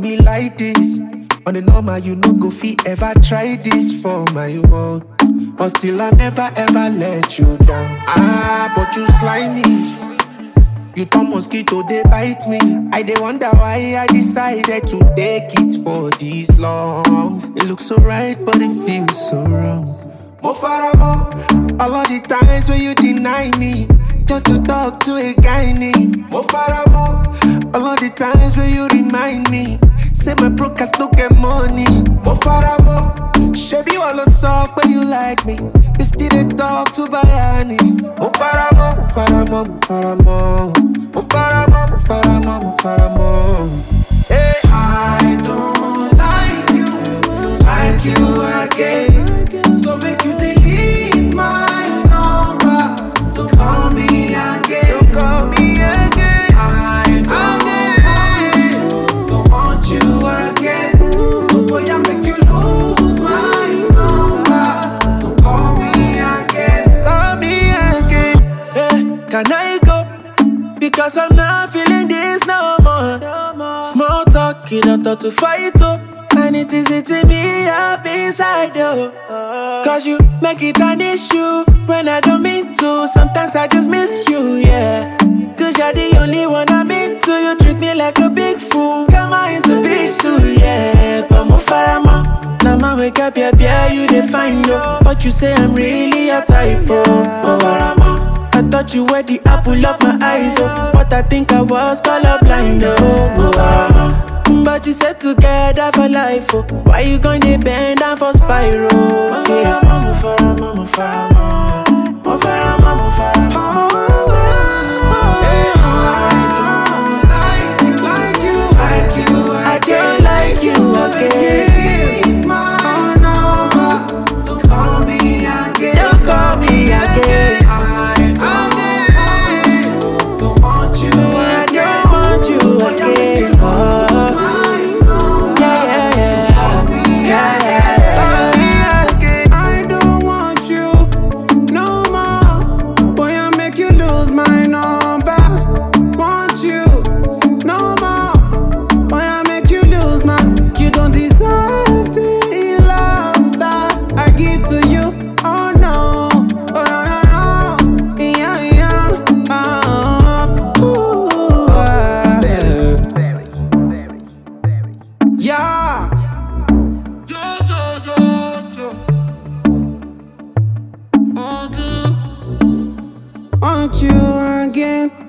me like this. On the normal, you no go fit ever try this for my world. But still I never ever let you down. But you slimy. You turn mosquito, they bite me. I dey wonder why I decided to take it for this long. It looks so right, but it feels so wrong. Mo fara mo, all of the times when you deny me, just to talk to a guy ni. Mo fara mo, all of the times when you remind me, say my broadcast no get money. Mo fara mo, shebi all the talk when you like me, you still dey talk to Bayani. Mo fara mo, mo fara mo, mo fara mo, mo fara mo, mo fara mo, mo fara mo. Hey, I don't like you again. So make you delete my number. Don't call me again. Don't call me again. I don't want you again. So boy, I make you lose my number. Don't call me again. Call me again. Hey, can I go? Because I'm not feeling this no more. Small talk, you don't talk to fight oh. And it is eating me up inside you. Cause you make it an issue when I don't mean to. Sometimes I just miss you, yeah. Cause you're the only one I'm into. You treat me like a big fool. Come on, it's a bitch too, yeah. But mo farama. Now my wake up, yeah, you define yo. But you say I'm really a typo. Mo farama. I thought you were the apple of my eyes, oh. But I think I was colorblind, oh. Mo farama. But you said together for life, oh. Why you gonna bend down for spiral? Yeah, mama farama, mama farama, mama farama, mama farama. I don't like you again. My number, don't call me again. Don't call me again. I don't want you. I don't want you again. I don't want you no more. Boy, I make you lose my number. Want you no more. Boy, I make you lose my. You don't deserve the love that I give to you. Oh no. Oh yeah, yeah. Yeah. Want you again.